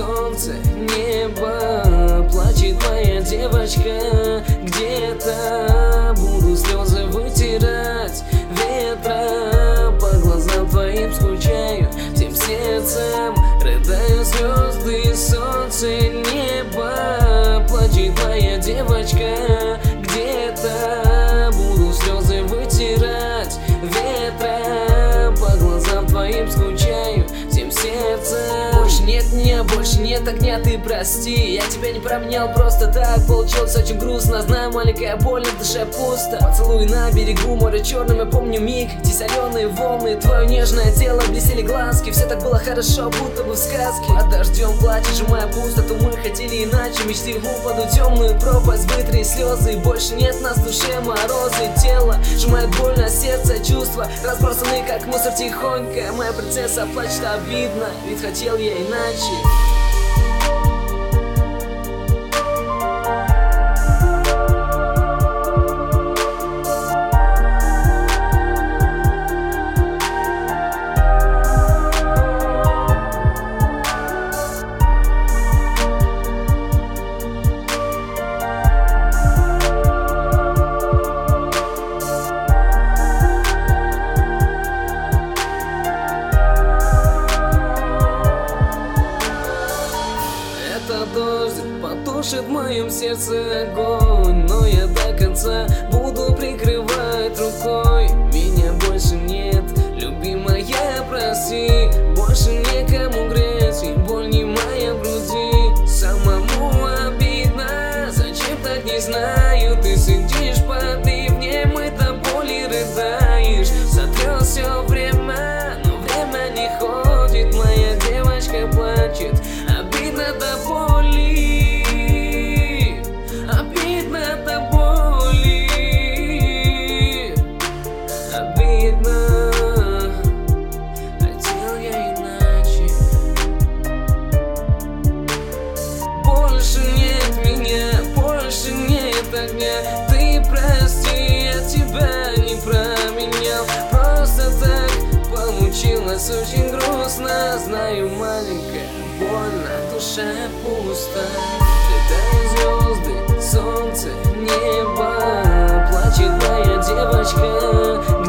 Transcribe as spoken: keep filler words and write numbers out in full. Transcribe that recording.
солнце, небо, плачет моя девочка. Где-то буду слезы вытирать, ветра по глазам твоим скучаю, всем сердцем рыдаю. Звезды, солнце, небо, плачет моя девочка. Где-то буду слезы вытирать, ветра по глазам твоим скучаю, всем сердцем. Больше нет меня, больше нет огня, ты прости. Я тебя не променял просто так, получилось очень грустно. Знаю, маленькая боль, в душе пусто. Поцелуй на берегу моря черным, я помню миг, где соленые волны, твое нежное тело, блестели глазки. Все так было хорошо, будто бы в сказке. Под дождем плачет, сжимая пустоту, мы хотели иначе. Мечты упаду в темную пропасть, быстрые слезы. Больше нет нас в душе, морозы, тело сжимает больно, сердце, чувства разбросаны как мусор тихонько. Моя принцесса плачет обидно, ведь хотел я иначе. Дождь потушит в моем сердце огонь, но я до конца буду прикрывать рукой. Меня больше нет, любимая, прости, больше некому греть, и боль не моя в груди. Самому обидно, зачем так не знаю. Ты сидишь под ливнем, и до боли рыдаешь. Сотрёл все время, но время не ходит. Моя девочка плачет, обидно до боли, обидно до боли, обидно. Хотел я иначе. Больше нет меня, больше нет огня. Ты прости, я тебя не променял. Просто так получилось очень грустно. Знаю, маленькая, больно, душа пусто. Летают звезды, солнце, небо, плачет моя девочка.